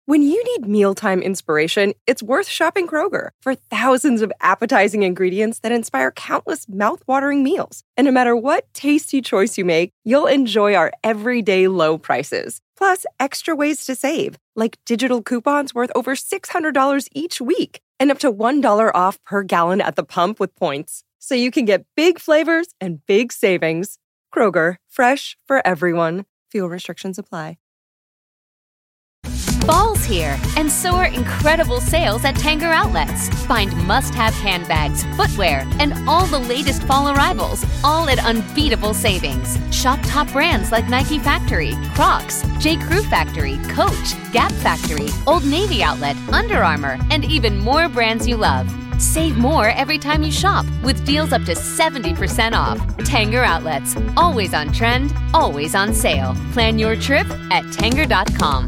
When you need mealtime inspiration, it's worth shopping Kroger for thousands of appetizing ingredients that inspire countless mouth-watering meals. And no matter what tasty choice you make, you'll enjoy our everyday low prices. Plus, extra ways to save, like digital coupons worth over $600 each week and up to $1 off per gallon at the pump with points. So you can get big flavors and big savings. Kroger, fresh for everyone. Fuel restrictions apply. Fall's here, and so are incredible sales at Tanger Outlets. Find must-have handbags, footwear, and all the latest fall arrivals, all at unbeatable savings. Shop top brands like Nike Factory, Crocs, J. Crew Factory, Coach, Gap Factory, Old Navy Outlet, Under Armour, and even more brands you love. Save more every time you shop with deals up to 70% off. Tanger Outlets, always on trend, always on sale. Plan your trip at Tanger.com.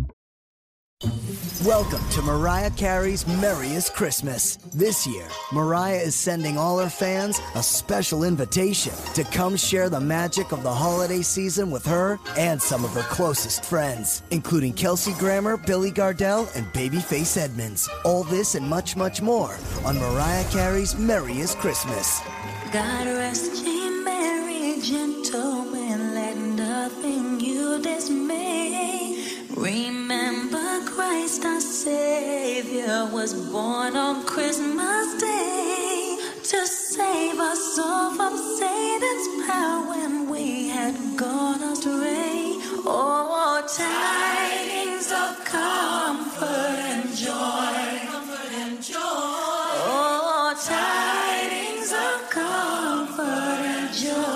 Welcome to Mariah Carey's Merriest Christmas. This year, Mariah is sending all her fans a special invitation to come share the magic of the holiday season with her and some of her closest friends, including Kelsey Grammer, Billy Gardell, and Babyface Edmonds. All this and much, much more on Mariah Carey's Merriest Christmas. God rest ye merry gentlemen, let nothing you dismay. Remember Christ our Savior was born on Christmas Day to save us all from Satan's power when we had gone astray. Oh, tidings of comfort and joy. Comfort and joy. Oh, tidings of comfort and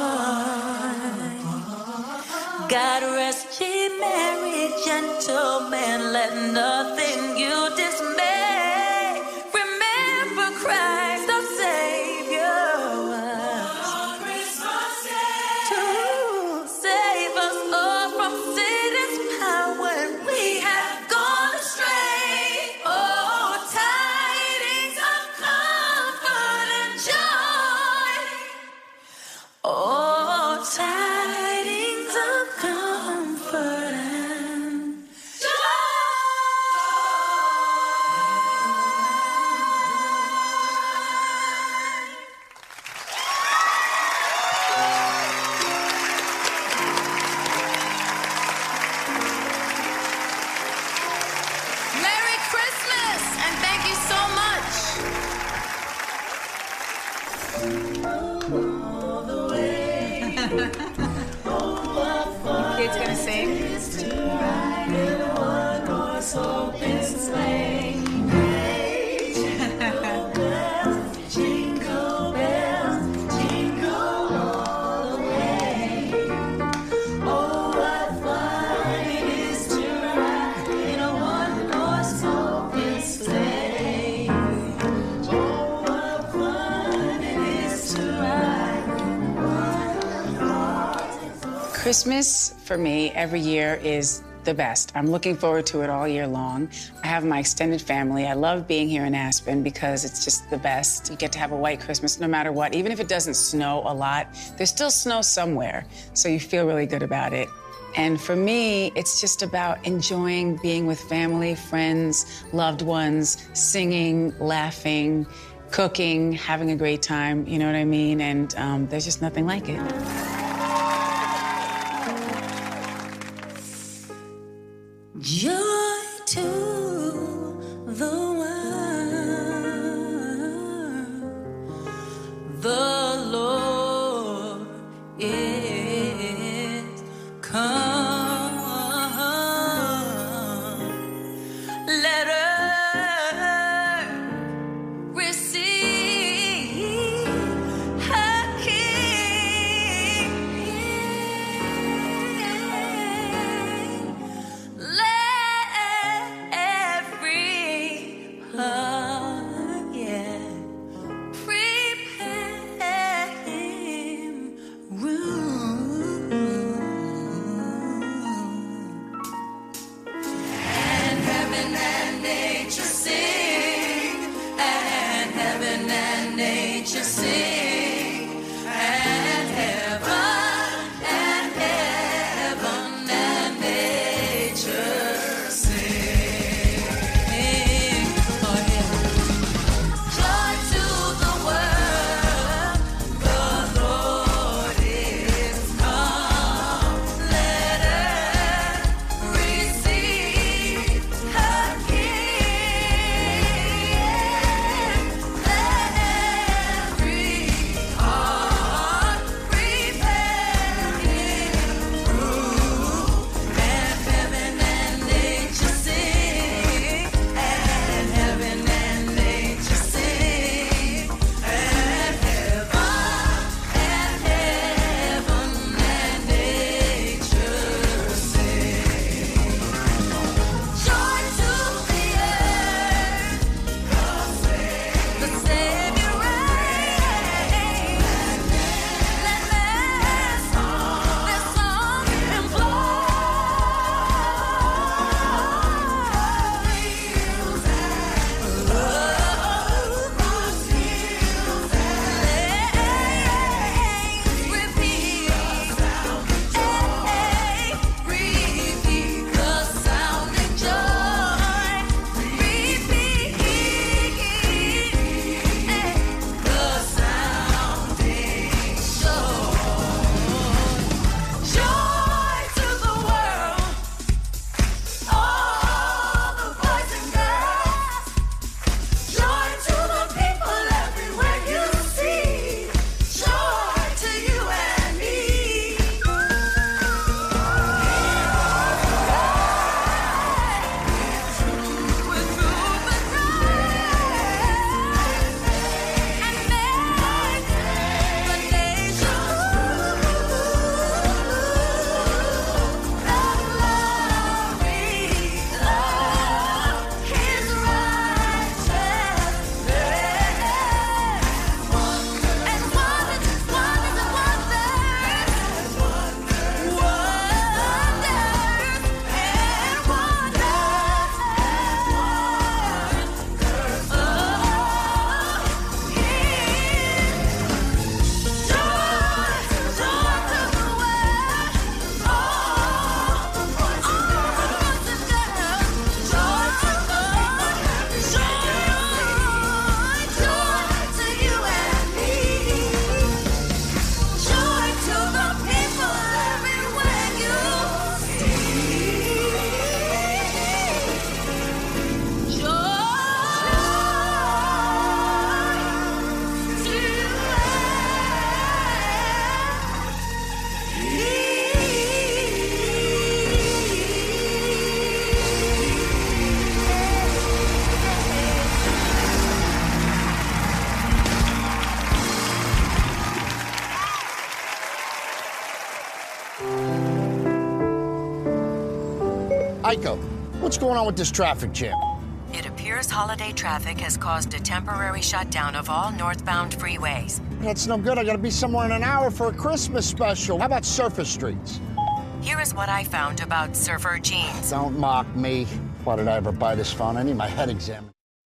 joy. God rest ye merry gentlemen, let nothing you dismay. Remember Christ our Savior on Christmas Day to save us all from Satan's power when we have gone astray. Oh, tidings of comfort and joy. Oh, tidings of comfort and joy. Merry Christmas and thank you so much. Kids gonna sing? Christmas, for me, every year is the best. I'm looking forward to it all year long. I have my extended family. I love being here in Aspen because it's just the best. You get to have a white Christmas no matter what. Even if it doesn't snow a lot, there's still snow somewhere, so you feel really good about it. And for me, it's just about enjoying being with family, friends, loved ones, singing, laughing, cooking, having a great time, you know what I mean? And there's just nothing like it. Joy to the world, the Lord is come. Let earth receive her King. Let every Aiko, what's going on with this traffic jam? It appears holiday traffic has caused a temporary shutdown of all northbound freeways. That's no good. I gotta be somewhere in an hour for a Christmas special. How about surfer streets? Here is what I found about surfer jeans. Don't mock me. Why did I ever buy this phone? I need my head examined.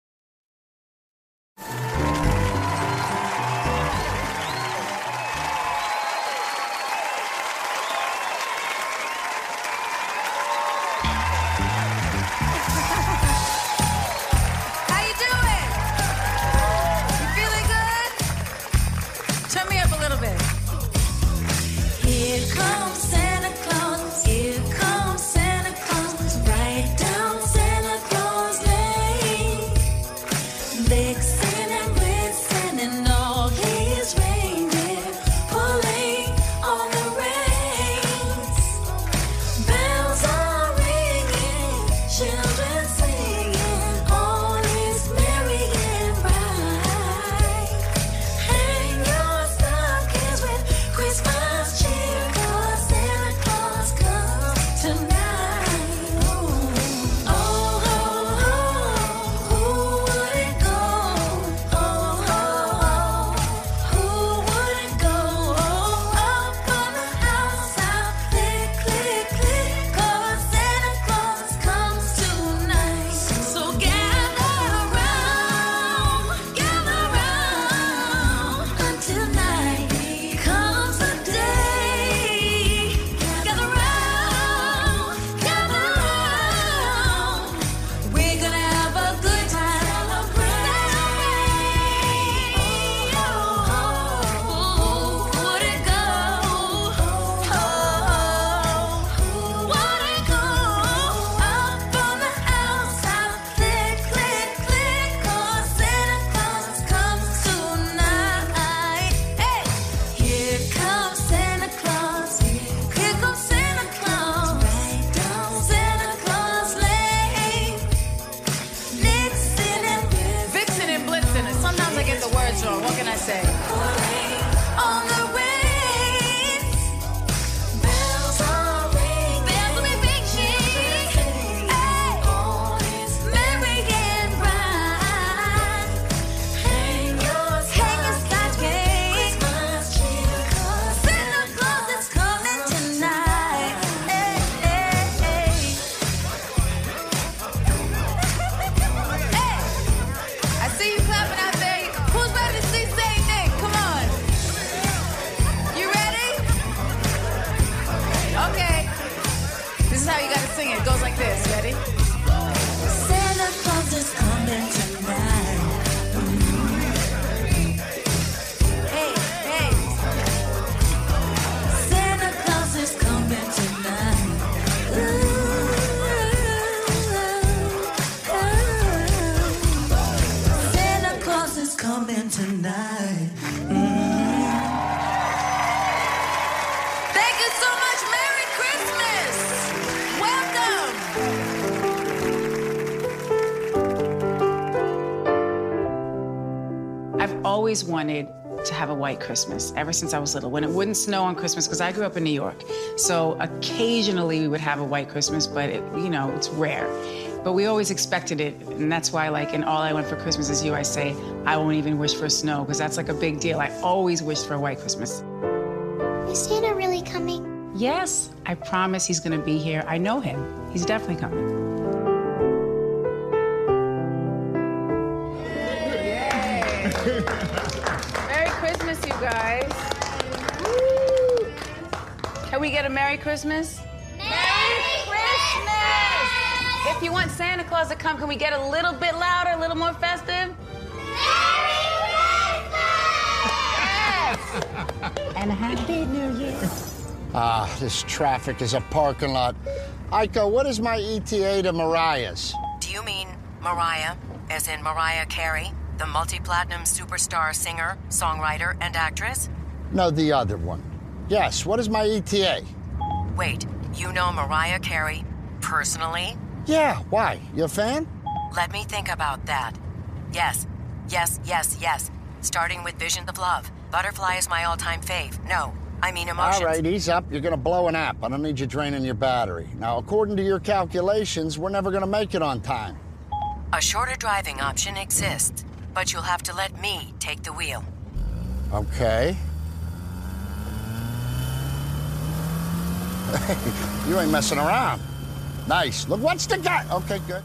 Always wanted to have a white Christmas ever since I was little, when it wouldn't snow on Christmas, because I grew up in New York. So occasionally we would have a white Christmas, but it's rare. But we always expected it, and that's why, like, in All I Want for Christmas Is You, I say, I won't even wish for snow, because that's like a big deal. I always wished for a white Christmas. Is Santa really coming? Yes, I promise he's gonna be here. I know him. He's definitely coming. Merry Christmas, you guys. Woo. Can we get a Merry Christmas? Merry Christmas! If you want Santa Claus to come, can we get a little bit louder, a little more festive? Merry Christmas! Yes! And a Happy New Year. Ah, this traffic is a parking lot. Aiko, what is my ETA to Mariah's? Do you mean Mariah, as in Mariah Carey, the multi-platinum superstar singer, songwriter, and actress? No, the other one. Yes, what is my ETA? Wait, you know Mariah Carey personally? Yeah, why? You a fan? Let me think about that. Yes. Starting with Visions of Love. Butterfly is my all-time fave. No, I mean emotions. All right, ease up. You're going to blow an app. I don't need you draining your battery. Now, according to your calculations, we're never going to make it on time. A shorter driving option exists, but you'll have to let me take the wheel. Okay. You ain't messing around. Nice. Look, what's the guy? Okay, good.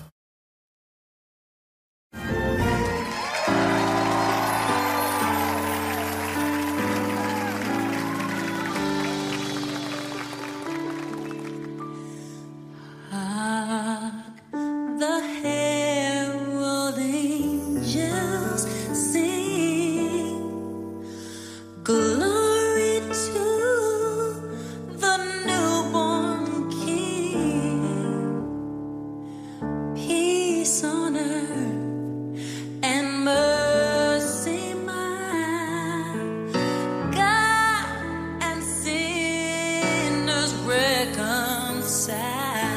The herald angels sing, glory to the newborn King, peace on earth and mercy mild, God and sinners reconciled.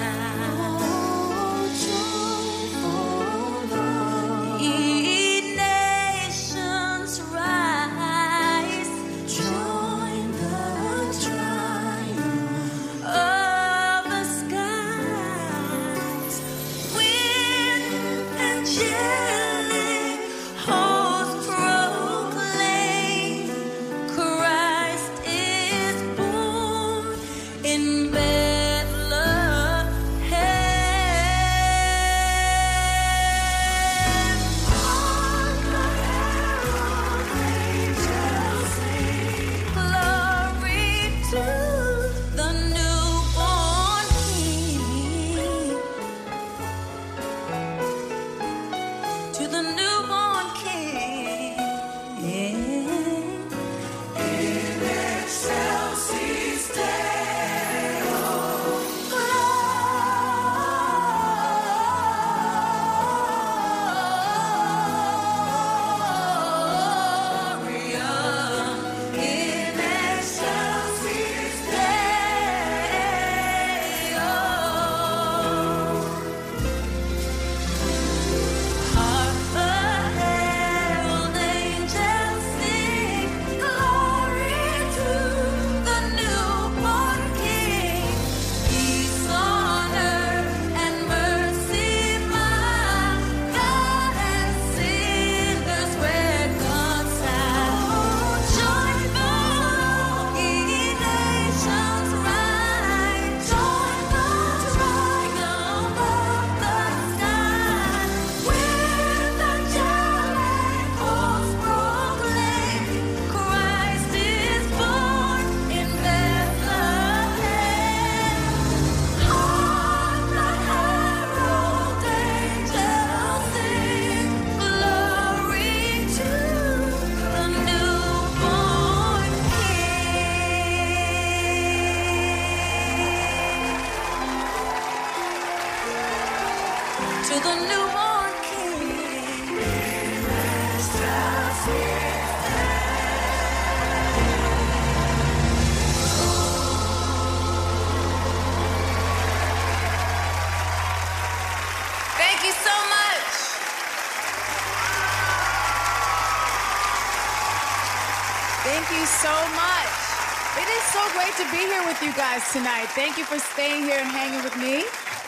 Thank you so much. It is so great to be here with you guys tonight. Thank you for staying here and hanging with me.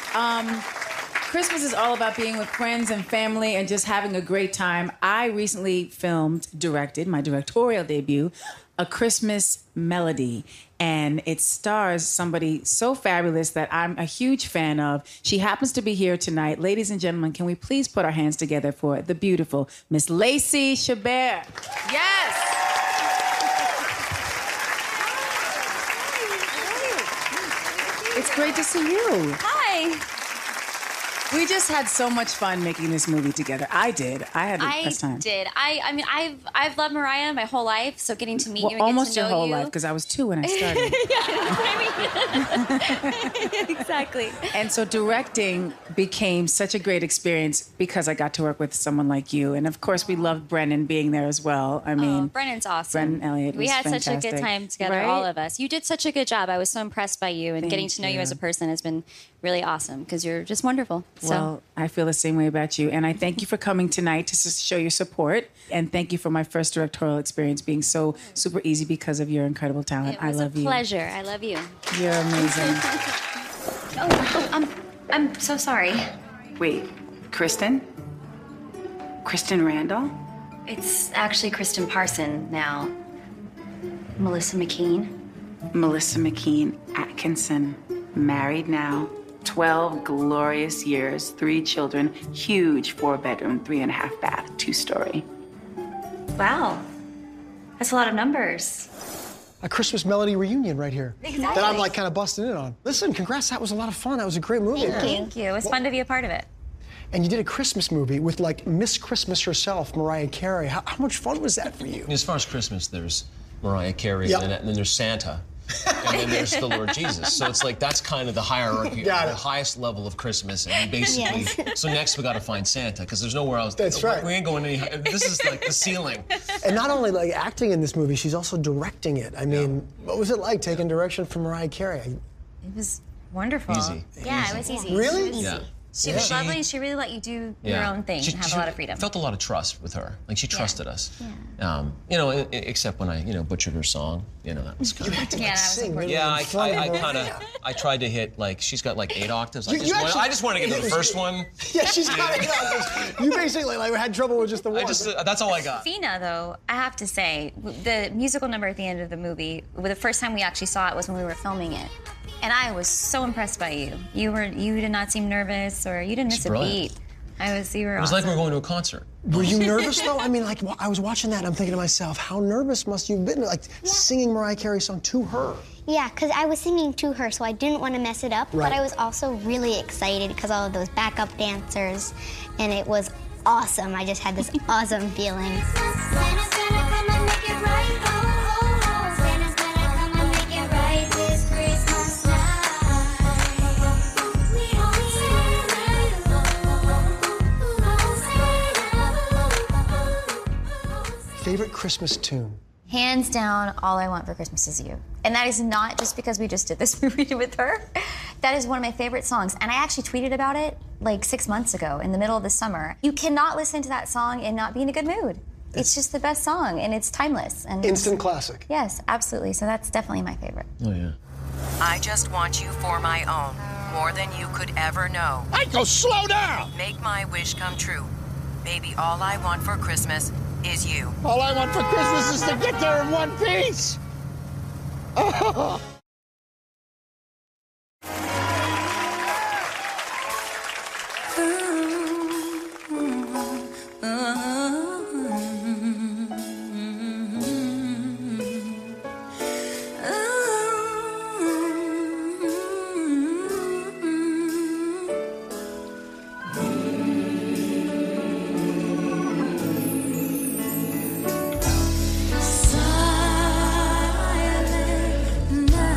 Christmas is all about being with friends and family and just having a great time. I recently directed my directorial debut, A Christmas Melody, and it stars somebody so fabulous that I'm a huge fan of. She happens to be here tonight. Ladies and gentlemen, can we please put our hands together for the beautiful Miss Lacey Chabert? Yes! It's great to see you. Hi. We just had so much fun making this movie together. I did. I had the best time. I mean, I've loved Mariah my whole life, so getting to meet you and almost get to know your whole you. life, because I was 2 when I started. Yeah, exactly. And so directing became such a great experience because I got to work with someone like you. And of course, we loved Brennan being there as well. I mean, Brennan's awesome. Brennan Elliott was We had fantastic. such a good time together, Right? all of us. You did such a good job. I was so impressed by you, and getting to know you as a person has been really awesome because you're just wonderful. So. Well, I feel the same way about you. And I thank you for coming tonight to show your support. And thank you for my first directorial experience being so super easy because of your incredible talent. I love you. It was a pleasure. I love you. You're amazing. I'm so sorry. Wait, Kristen? Kristen Randall? It's actually Kristen Parson now. Melissa McKean. Melissa McKean Atkinson, married now, 12 glorious years, 3 children, huge 4-bedroom, 3.5 bath, 2-story. Wow. That's a lot of numbers. A Christmas Melody reunion right here. Exactly. That I'm like kind of busting in on. Listen, congrats, that was a lot of fun. That was a great movie. Thank you. It was fun to be a part of it. And you did a Christmas movie with like Miss Christmas herself, Mariah Carey. How much fun was that for you? As far as Christmas, there's Mariah Carey, Yep. and then there's Santa, and then there's the Lord Jesus. So it's like that's kind of the hierarchy, the highest level of Christmas. And basically, so next we got to find Santa because there's nowhere else. That's right. We ain't going any. This is like the ceiling. And not only like acting in this movie, she's also directing it. I mean, what was it like taking direction from Mariah Carey? It was wonderful. Easy. Yeah, it was easy. Really? It was easy. She was lovely, and she really let you do your own thing and have a lot of freedom. Felt a lot of trust with her. Like she trusted us. Yeah. You know, except when I, butchered her song. You know, that was kind of. Yeah, that was important. Yeah, I tried to hit like she's got like 8 octaves. I just wanted to get to the first one. Yeah, she's got it. You basically like had trouble with just the one. That's all I got. Fina, though, I have to say, the musical number at the end of the movie, the first time we actually saw it was when we were filming it. And I was so impressed by you. You did not seem nervous, or you didn't miss a beat. You were It was awesome. like we were going to a concert. Were you nervous though? I mean, like I was watching that and I'm thinking to myself, how nervous must you have been, like singing Mariah Carey's song to her? Yeah, because I was singing to her, so I didn't want to mess it up. Right. But I was also really excited because all of those backup dancers, and it was awesome. I just had this awesome feeling. Favorite Christmas tune? Hands down, All I Want for Christmas Is You. And that is not just because we just did this movie with her. That is one of my favorite songs. And I actually tweeted about it like 6 months ago in the middle of the summer. You cannot listen to that song and not be in a good mood. It's just the best song, and it's timeless. And instant classic. Yes, absolutely. So that's definitely my favorite. Oh, yeah. I just want you for my own, more than you could ever know. Michael, slow down! Make my wish come true. Baby, all I want for Christmas is you. All I want for Christmas is to get there in one piece. Oh. Silent night.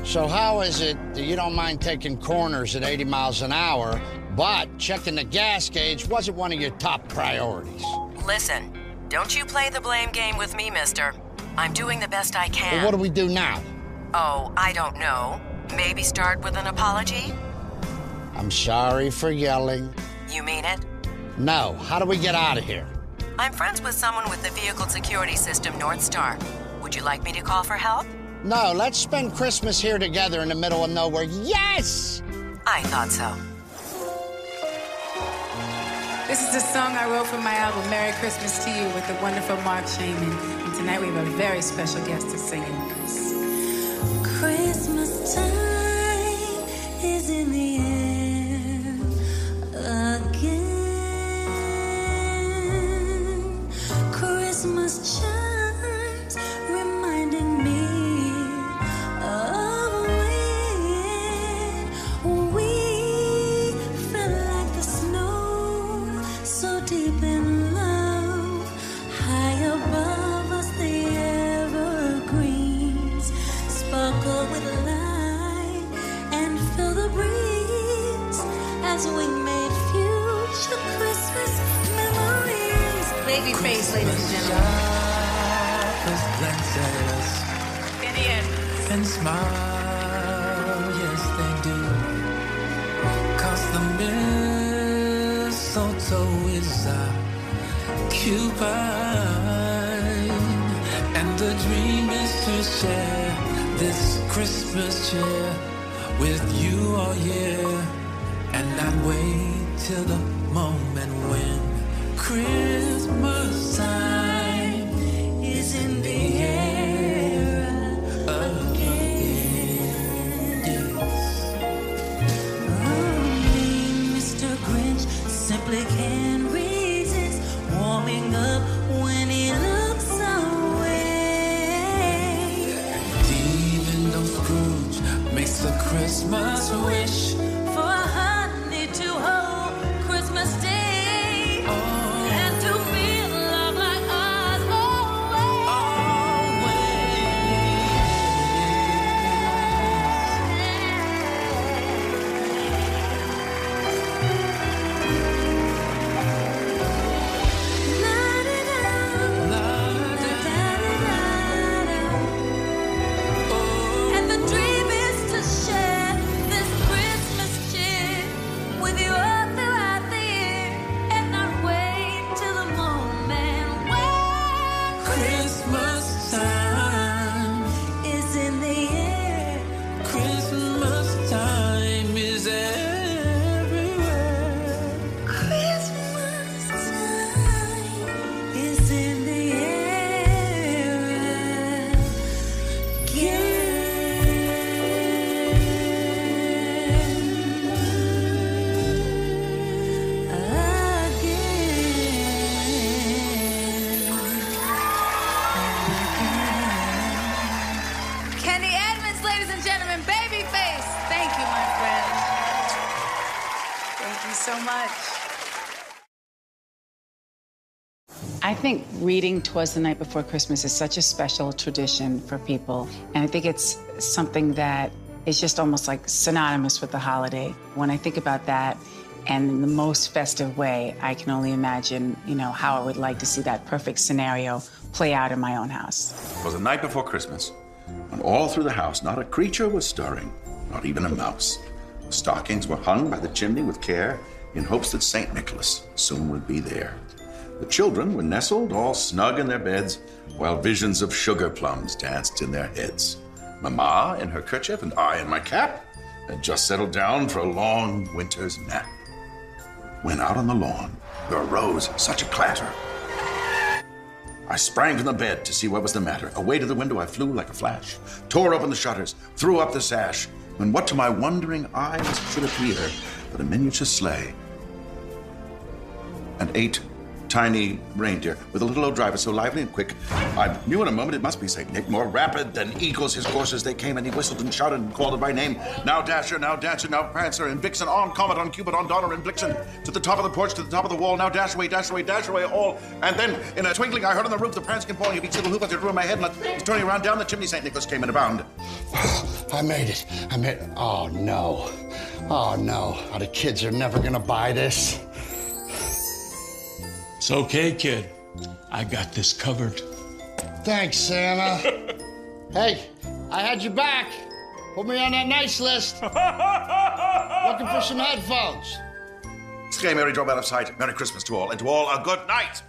So how is it that you don't mind taking corners at 80 miles an hour, but checking the gas gauge wasn't one of your top priorities? Listen, don't you play the blame game with me, mister. I'm doing the best I can. Well, what do we do now? Oh, I don't know. Maybe start with an apology? I'm sorry for yelling. You mean it? No. How do we get out of here? I'm friends with someone with the vehicle security system, North Star. Would you like me to call for help? No, let's spend Christmas here together in the middle of nowhere. Yes! I thought so. This is a song I wrote for my album, Merry Christmas to You, with the wonderful Mark Shaman. And tonight we have a very special guest to sing it with us. Christmas time is in the air again. Christmas chimes reminding me of when we felt like the snow, so deep in love, high above us the evergreens sparkle with light and fill the breeze as we made future Christmas memories. Babyface, ladies and gentlemen. Kenny Edmonds. And smile, yes they do. 'Cause the mistletoe is occupied, and the dream is to share this Christmas cheer with you all year, and not wait till the moment when Christmas time is in the air again. Oh, me, Mr. Grinch, simply can't resist warming up when he looks away. Even though Scrooge makes a Christmas wish For honey to hold Christmas Day. And to feel love like ours And the dream is to share this Christmas cheer with you all throughout the year, and not wait till the moment when Christmas time is in the air. Christmas time is everywhere. Christmas time is in the air Kenny Edmonds, ladies and gentlemen, Babyface. Thank you, my friend. Thank you so much. I think reading Twas the Night Before Christmas is such a special tradition for people. And I think it's something that is just almost like synonymous with the holiday. When I think about that, and in the most festive way, I can only imagine, how I would like to see that perfect scenario play out in my own house. It was the night before Christmas, when all through the house not a creature was stirring, not even a mouse. The stockings were hung by the chimney with care, in hopes that St. Nicholas soon would be there. The children were nestled all snug in their beds, while visions of sugar plums danced in their heads. Mamma in her kerchief and I in my cap had just settled down for a long winter's nap. When out on the lawn, there arose such a clatter. I sprang from the bed to see what was the matter. Away to the window I flew like a flash, tore open the shutters, threw up the sash, when what to my wondering eyes should appear but a miniature sleigh and 8 tiny reindeer with a little old driver so lively and quick. I knew in a moment it must be St. Nick. More rapid than eagles his coursers they came, and he whistled and shouted and called it by name. Now Dasher, now Dancer, now Prancer and Vixen, on Comet, on Cupid, on Donner and Blixen, to the top of the porch, to the top of the wall. Now dash away, dash away, dash away, all. And then in a twinkling I heard on the roof the prancing and pawing of each little hoof as it drew my head, and I was turning around down the chimney. St. Nicholas came in a bound. I made it. Oh, no. Oh, no. The kids are never gonna buy this. It's okay, kid. I got this covered. Thanks, Santa. Hey, I had your back. Put me on that nice list. Looking for some headphones. Stay merry, drop out of sight. Merry Christmas to all, and to all a good night.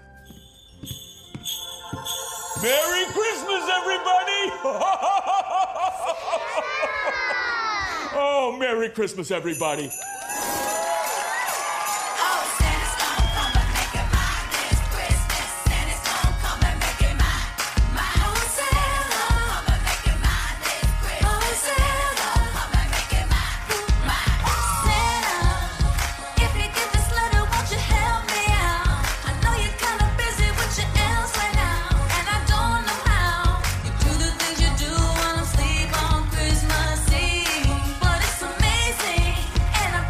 Merry Christmas, everybody! Oh, Merry Christmas, everybody. But it's amazing, and I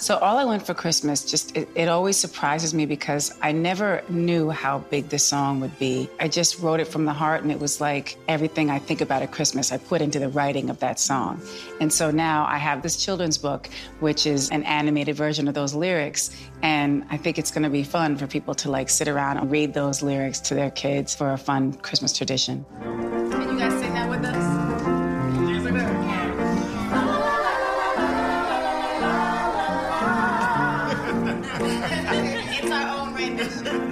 So All I Want for Christmas, it always surprises me because I never knew how big this song would be. I just wrote it from the heart, and it was like everything I think about at Christmas, I put into the writing of that song. And so now I have this children's book, which is an animated version of those lyrics, and I think it's gonna be fun for people to like sit around and read those lyrics to their kids for a fun Christmas tradition. Can you guys sing that with us? It's our own rendition.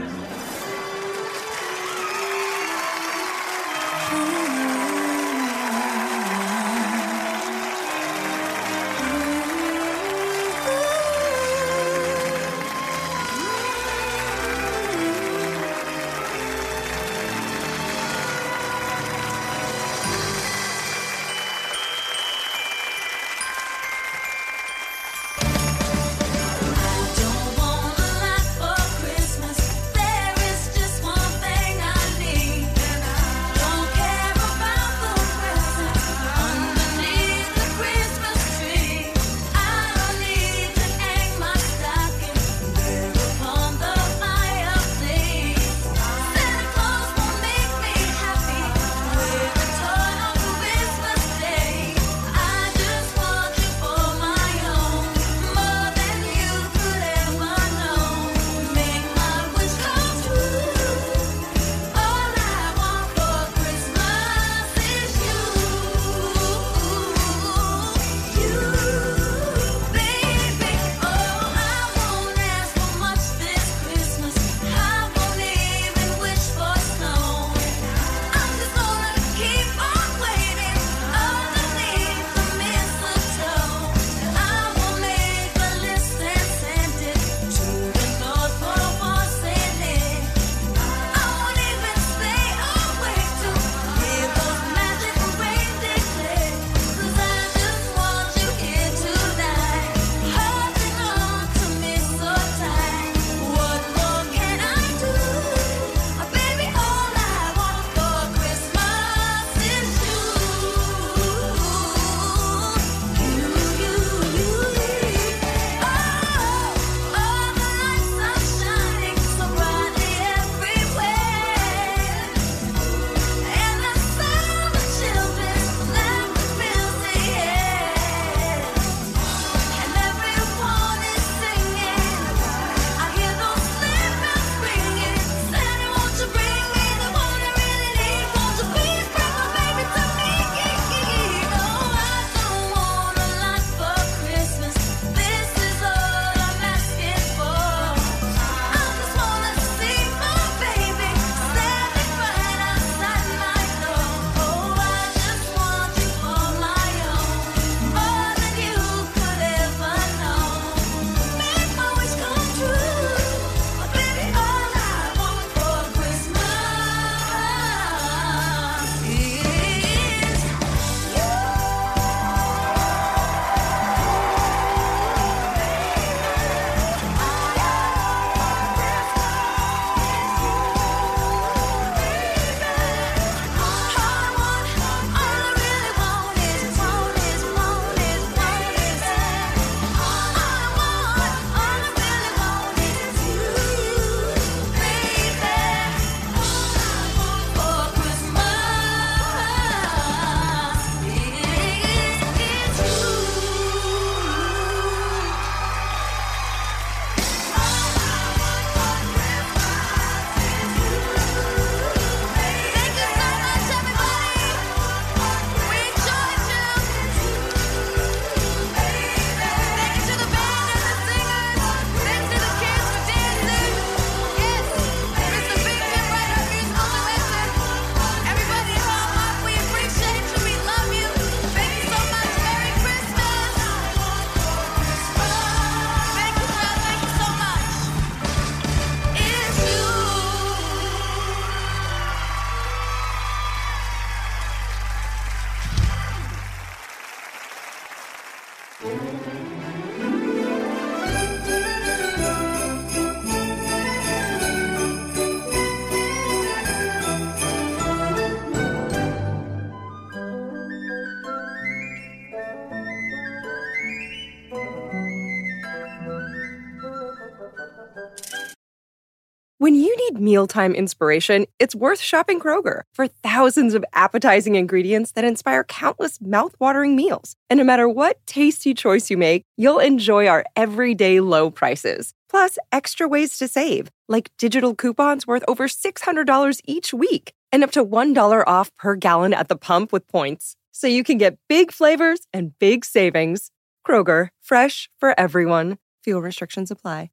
When you need mealtime inspiration, it's worth shopping Kroger for thousands of appetizing ingredients that inspire countless mouthwatering meals. And no matter what tasty choice you make, you'll enjoy our everyday low prices. Plus, extra ways to save, like digital coupons worth over $600 each week and up to $1 off per gallon at the pump with points. So you can get big flavors and big savings. Kroger, fresh for everyone. Fuel restrictions apply.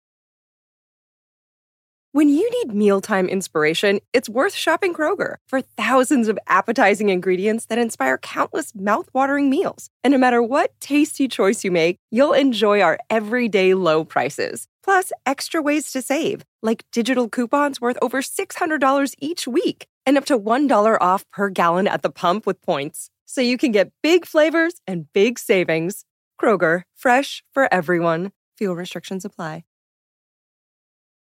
When you need mealtime inspiration, it's worth shopping Kroger for thousands of appetizing ingredients that inspire countless mouthwatering meals. And no matter what tasty choice you make, you'll enjoy our everyday low prices. Plus, extra ways to save, like digital coupons worth over $600 each week and up to $1 off per gallon at the pump with points. So you can get big flavors and big savings. Kroger, fresh for everyone. Fuel restrictions apply.